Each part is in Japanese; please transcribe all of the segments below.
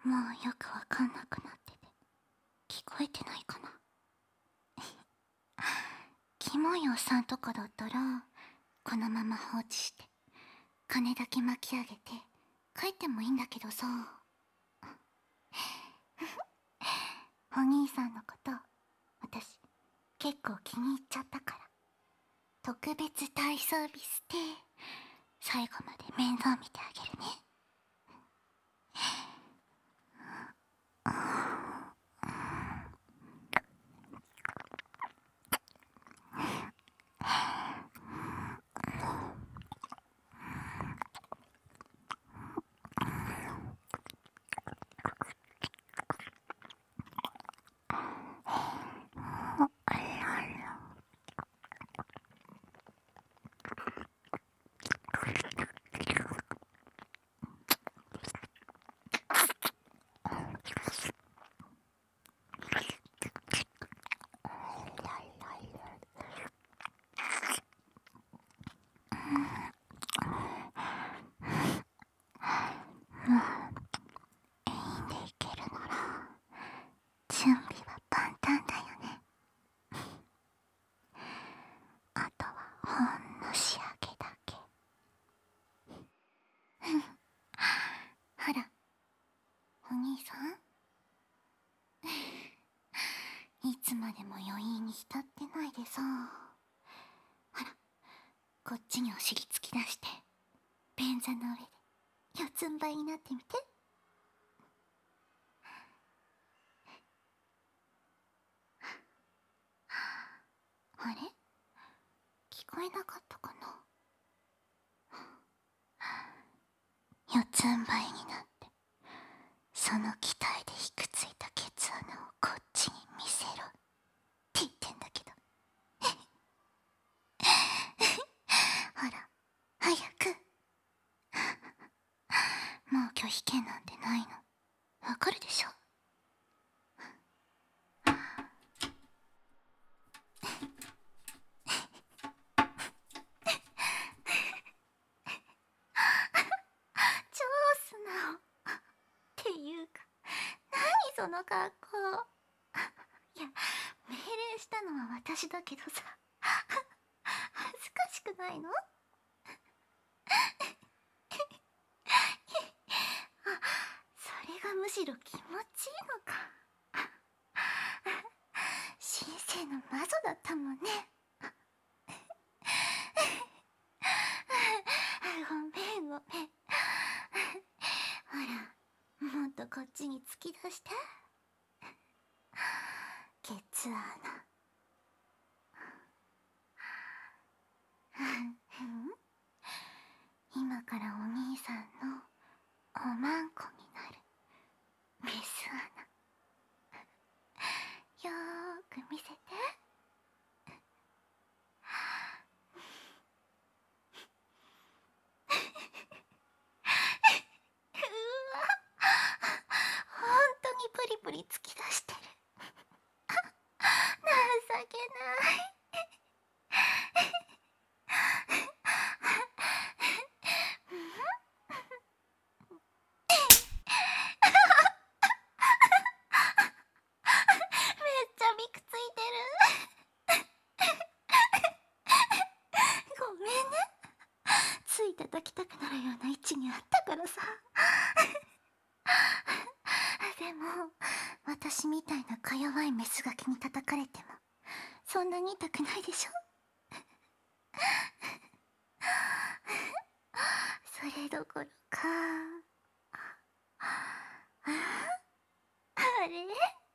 もうよくわかんなくなってて、聞こえてないかな。キモいおっさんとかだったら、このまま放置して、金だけ巻き上げて、帰ってもいいんだけどさ。お兄さんのこと、私、結構気に入っちゃったから。特別大サービスで、最後まで面倒見てあげるね。いいんでいけるなら、準備は万端だよね。あとはほんの仕上げだけ。ほら、お兄さん。いつまでも余韻に浸ってないでさ。ほら、こっちにお尻突き出して、便座の上で四つん這いになってみて。あれ、聞こえなかったかな。四つん這いになって、その気体でひくついたケツ穴をこっちに見せろって言ってんだけど。ほら、早く。もう拒否権なんてないの、わかるでしょ。超素直っていうか、何その格好。いや、命令したのは私だけどさ、恥ずかしくないの？それがむしろ気持ちいいのか。神聖の魔女だったもんね。ごめんごめん。ほら、もっとこっちに突き出して。ケツ穴。今からお兄さんのおまんこになるメス穴、よーく見せて。うわ、ほんとにプリプリ突き出してる。情けない。めっちゃびくついてる。ごめんね。つい叩きたくなるような位置にあったからさ。でも、私みたいなか弱いメスガキに叩かれても、そんなに痛くないでしょ。それどころか、あれ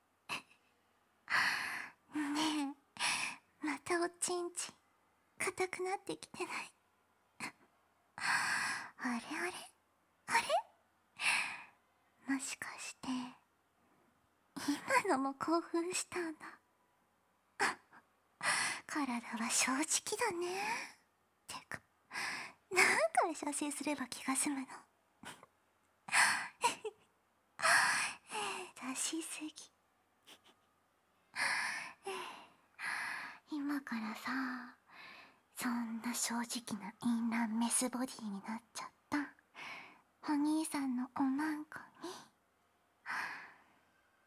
ねえ、またおちんちん硬くなってきてない？あれあれあれ、もしかして今のも興奮したんだ。体は正直だね。てか、何回射精すれば気が済むの？出しすぎ。今からさ、そんな正直な淫乱メスボディになっちゃったお兄さんのおまんこに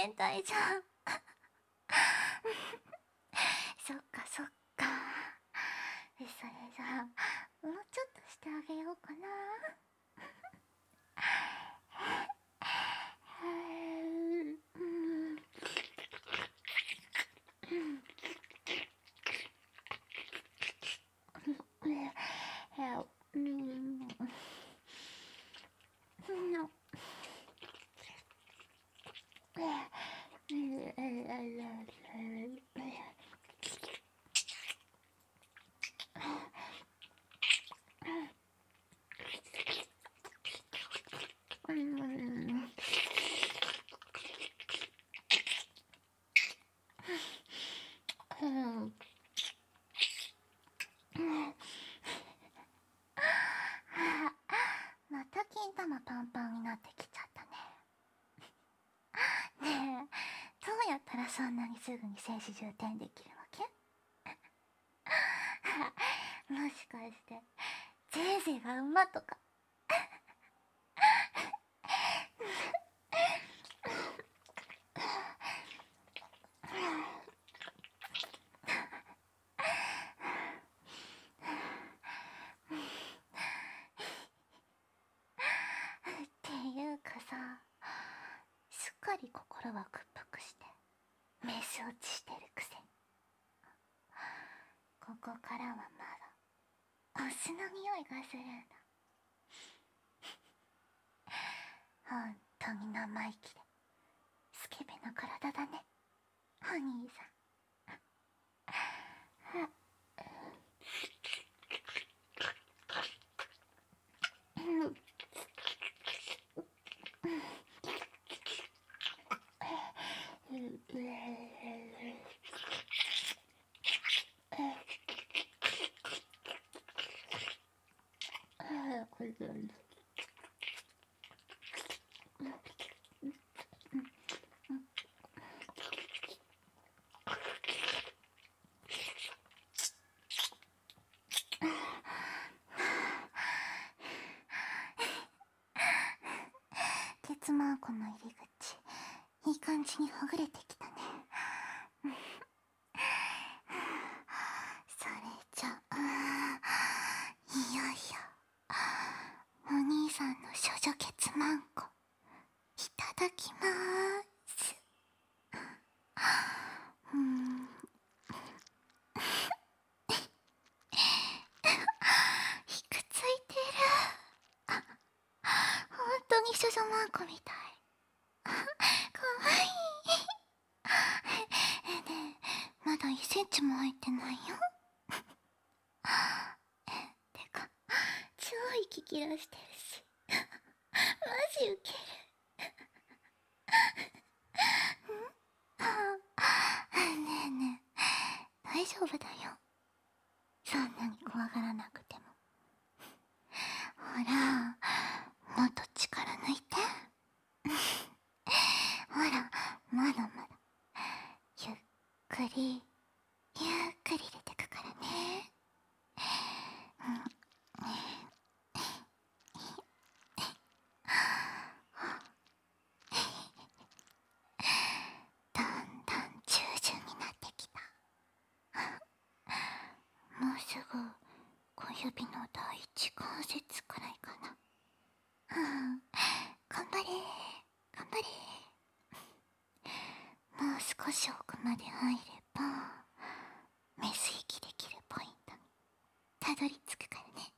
変態じゃん。そっかそっか。それじゃあもうちょっとしてあげようかな。また金玉パンパンになってきちゃったね。ねえ、どうやったらそんなにすぐに精子充填できるわけ？もしかして前世が馬とか？っていうかさ、すっかり心は屈服してメス落ちしてるくせに、ここからはまだオスの匂いがするんだ。本当に生意気でスケベな体だね、お兄さん。ケツマンコの入り口、いい感じにほぐれてきたね。それじゃあ、いよいよお兄さんの処女ケツマンコいただきまーす。ひくついてる。本当に処女マンコみたい。かわいい。ねえ、まだ1センチも入ってないよ。てか超息切らしてるし、マジウケる。ねえねえ、大丈夫だよ、そんなに怖がらなくても。ほら、もっと力抜いて。ほら、まだまだゆっくりゆっくり出てくからね。だんだん従順になってきた。もうすぐ小指の第一関節くらいかな。頑張れ頑張れ。もう少し奥まで入ればメス息できるポイントにたどり着くからね。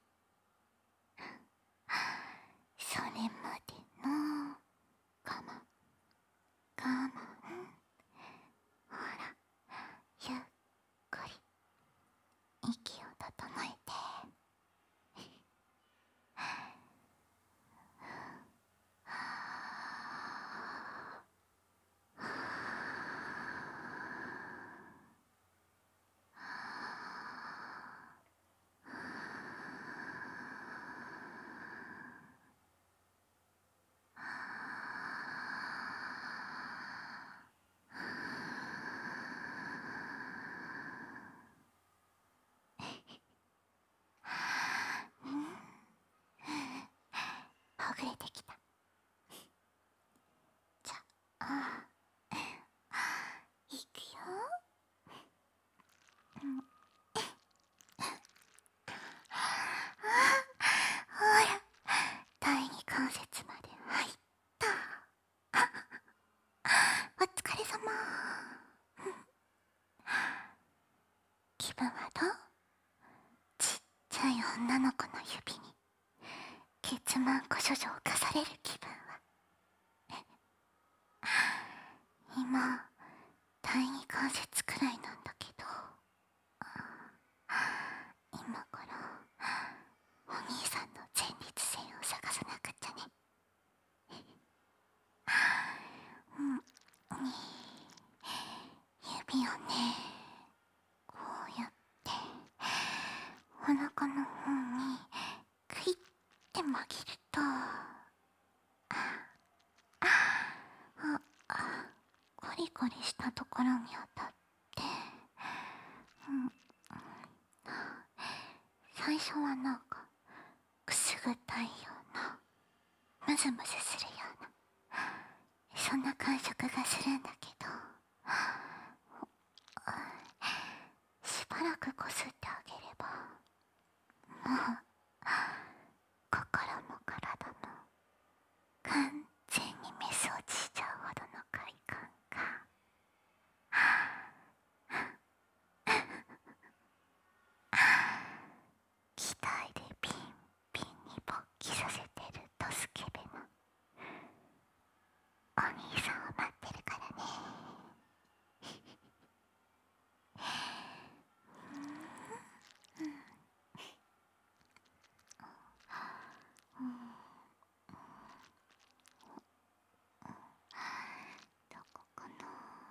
それまでの我慢我慢。ほら、ゆっくり息を整えて。 気分はどう？ちっちゃい女の子の指にケツマンコ処女を課される気分は。今、第二関節くらいなんだけど、今からお兄さんの前立腺を探さなくっちゃね。指をね、こうやってお腹の方にクイッて曲げると、コリコリしたところに当たって、最初はなんかくすぐったいような、ムズムズするような、そんな感触がするんだけど、しばらくこすってあげれば、もう心も体も完全にメス落ちしちゃうほどの快感が。期待でピンピンに勃起させてるドスケベのお兄さんを待ってるからね。どこかな。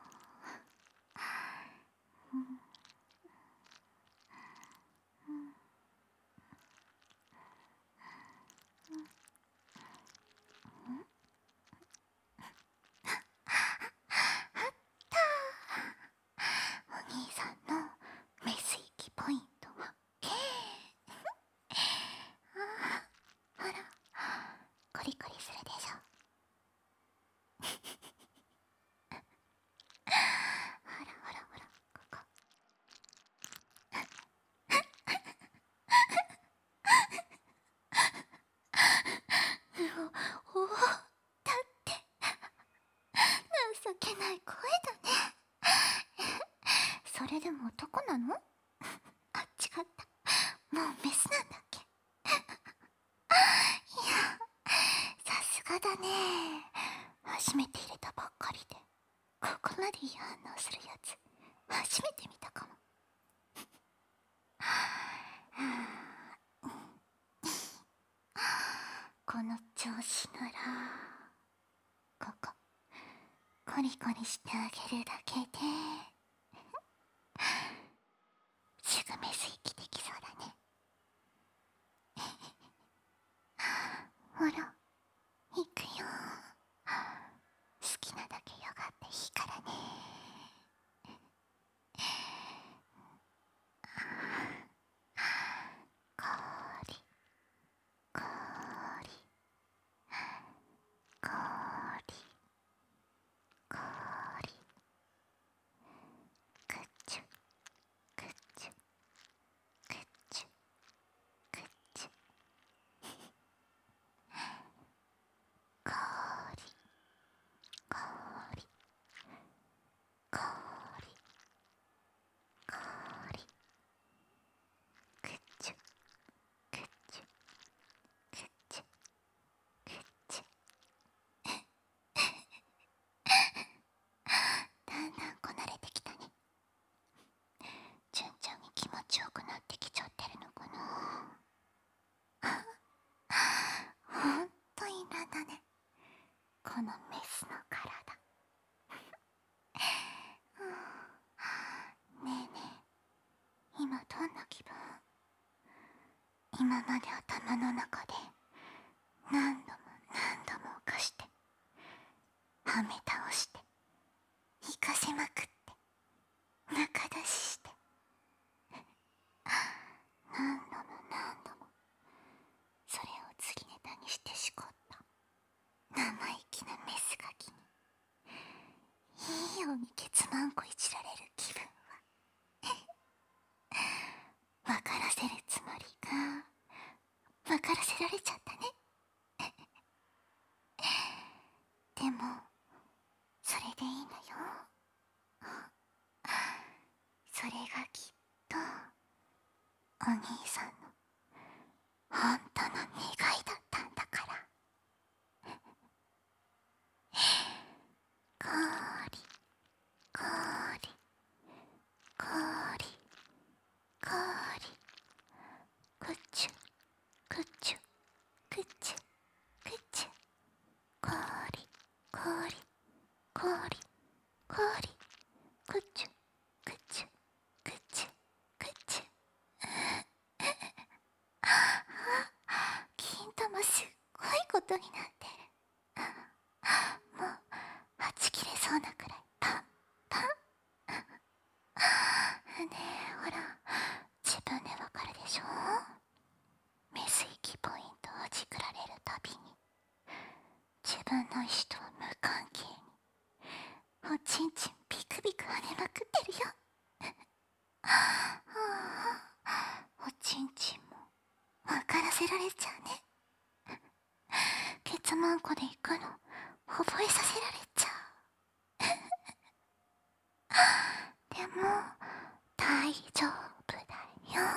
お兄さんのメス行きポイントはほら、コリコリするでしょ。ほらほらほら、ここ。おお、だって情けない声だね。それでも男なの？あ、違った。もうメスなんだっけ？いや、さすがだね。初めて入れたばっかりでここまでいい反応するやつ初めて見たかも。この調子ならここコリコリしてあげるだけですぐメス息できそうだね。ほら、行くよ。好きなだけよがっていいからね。こりこりこりこり、くっちゅくっちゅくっちゅくっちゅ、こりこりこりこり、くっちゅくっちゅくっちゅくっちゅ。だんだんこなれてきたね。順調に気持ちよくなってきちゃってるのかな。ほんといいんだね、このメスの体。ねえねえ、今どんな気分？今まで頭の中で何度も何度も犯してはめ倒して生かせまくって中出しして何度も何度もそれを次ネタにしてしこった生意気なメスガキにいいようにケツマンコいじられる気分は分からせるつもりが分からせられちゃったね。でもそれでいいのよ。それがきっとお兄さんの本当の願いだったんだから。氷氷氷氷くちゅくちゅくちゅくちゅ氷氷氷氷くちゅくちゅくちゅくちゅ金玉すっごいことになってる。もうはち切れそうなくらいパンパン。ねえほら、自分でわかるでしょ。メス息ポイントをじくられるたびに自分の意志とは無関係におちんちんビクビク跳ねまくってるよ。おちんちんも分からせられちゃうね。ケツマンコで行くの覚えさせられちゃう。でも大丈夫だよ。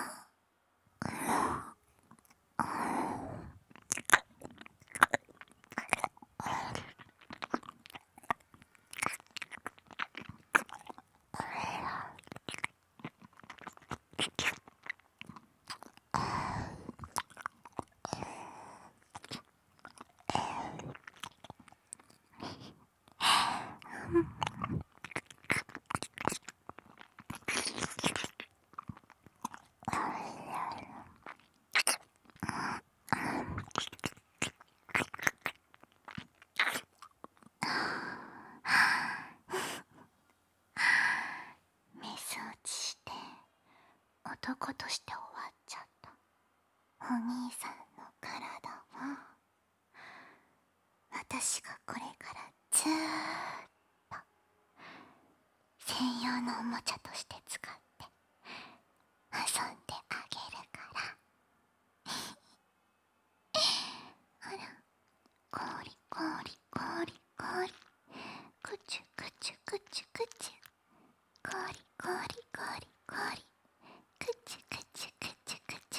メス落ちして男として終わっちゃったお兄さんの体は、私がこれからずーっと専用のおもちゃとして使って遊んであげるから。ほら、氷氷氷氷くちゅくちゅくちゅくちゅ氷氷氷氷くちゅくちゅくちゅくちゅ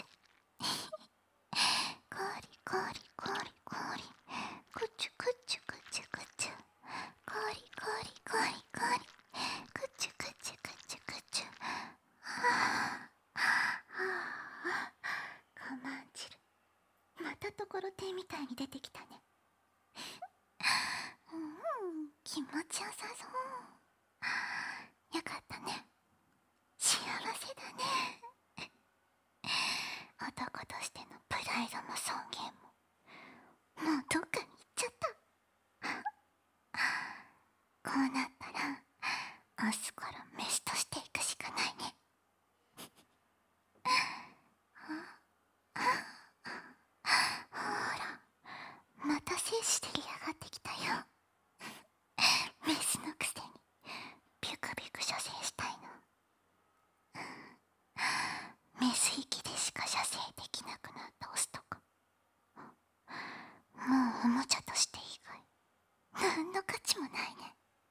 氷氷氷氷くちゅくちゅくちゅくちゅ氷氷氷氷くちゅくちゅくちゅくちゅ。はあはあ、我慢汁またところてんみたいに出てきたね。気持ちよさそう。よかったね。幸せだね。男としてのプライドも尊厳ももうどっかに行っちゃった。こうなったら明日からメスとしていくしかないね。ほら、また精子でり上がってきたよ。メスのくせにビュクビュク射精したいの。メス息でしか射精できなくなったオスとか、もうおもちゃとして以外何の価値もないね。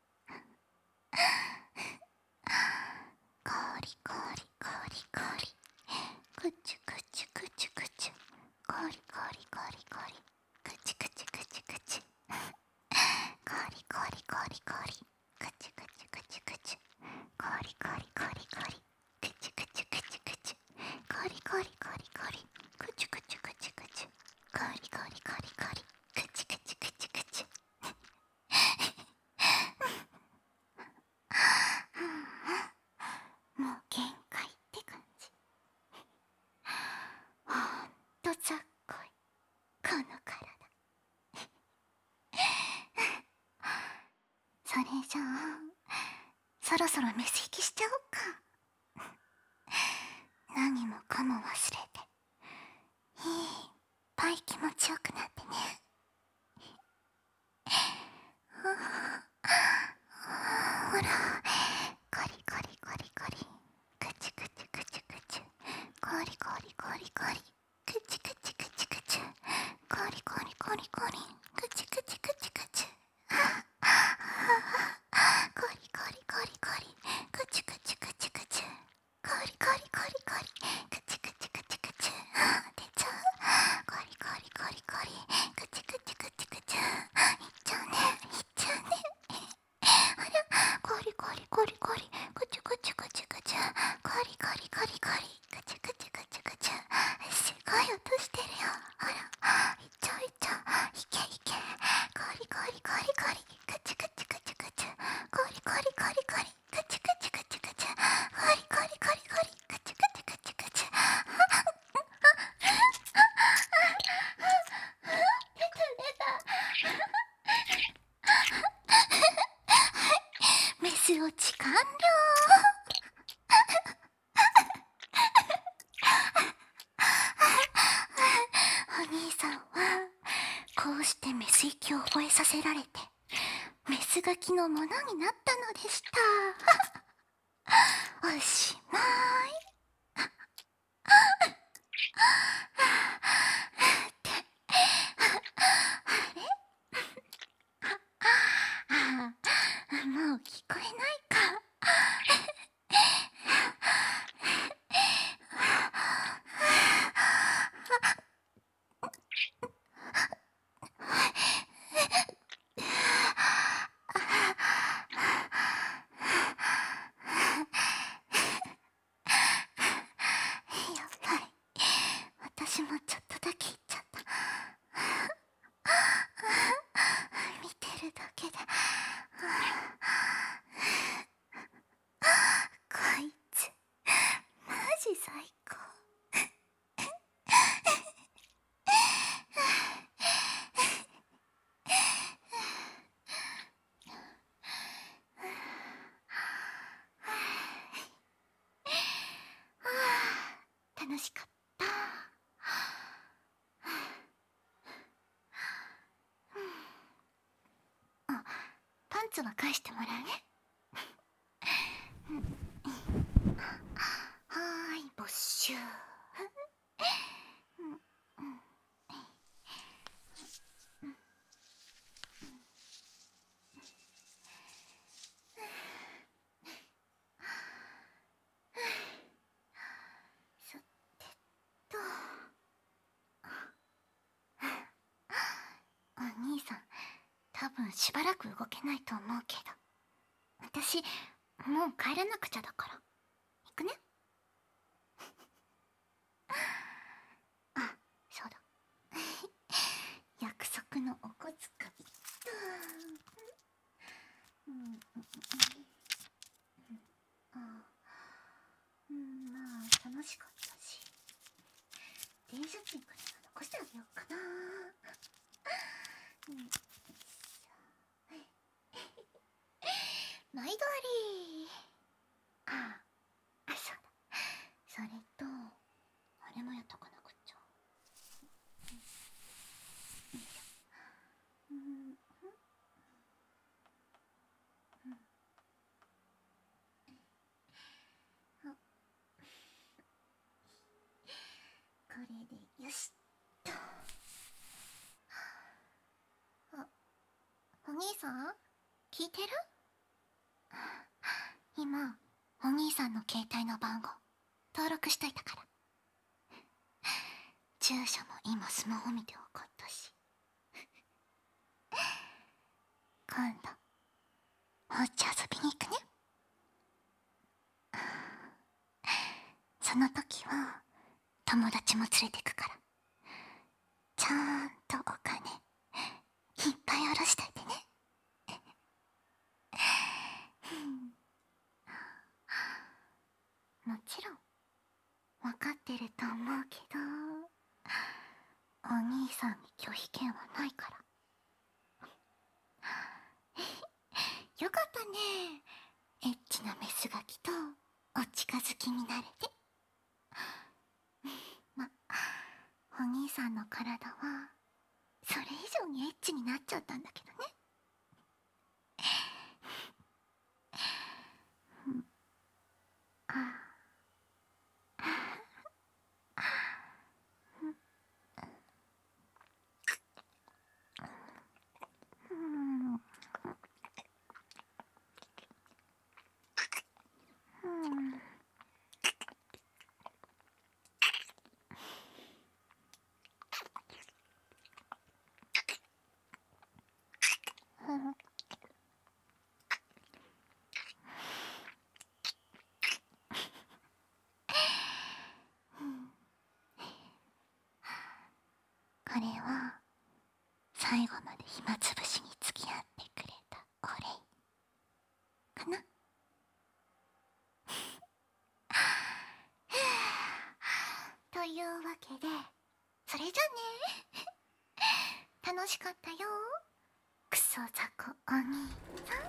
氷氷氷氷くちゅくちゅくちゅくちゅ氷氷氷氷くちゅくちゅくちゅくちゅ氷氷氷氷くちゅくちゅくちゅくちゅ氷氷氷氷くちゅくちゅくちゅくちゅ氷氷氷氷くちゅくちゅくちゅくちゅ氷氷氷氷くちゅくちゅくちゅくちゅ。もう限界って感じ。ほんとざっこいこの体。それじゃあそろそろメス引きしちゃおっか。何もかも忘れていっぱい気持ちよくなってね。ほら、コリコリコリコリくちゅくちゅくちゅくちゅコリコリコリコリくちゅくちゅくちゅくちゅコリコリコリコリくちゅくちゅくちゅくちゅコリコリコリコリくちゅくちゅくちゅくちゅコリコリココリコリカチカチカチカチコリコリコリコリカチカチカチカチコリコリコリコリカチカチカチカチメス落ち完了。お兄さんはこうしてメス息を覚えさせられてメスガキのものになったのでした。おしまい。ってもう聞こえないか。やっぱり私もちょっとだけ言っちゃった。見てるだけでこいつマジ最高。楽しかった。あ、パンツは返してもらうね。はーい、没収。さてと、お兄さん多分しばらく動けないと思うけど、私もう帰らなくちゃだから行くね。あ、そうだ。約束のお小遣い。まあ楽しかったし、電車賃くらいは残してあげようかな。毎度あり。あ、そうだ。それとあれもやっとかなくっちゃ。これでよしっと。あ、お兄さん聞いてる？今お兄さんの携帯の番号登録しといたから。住所も今スマホ見て分かったし。今度お家遊びに行くね。その時は友達も連れてくから、ちゃんとお金いっぱい下ろしといてね。もちろん分かってると思うけど、お兄さんに拒否権はないから。よかったね、エッチなメスガキとお近づきになれて。ま、お兄さんの体はそれ以上にエッチになっちゃったんだけどね。これは最後まで暇つぶしに付き合っじゃあね。楽しかったよ、クソザコお兄さん。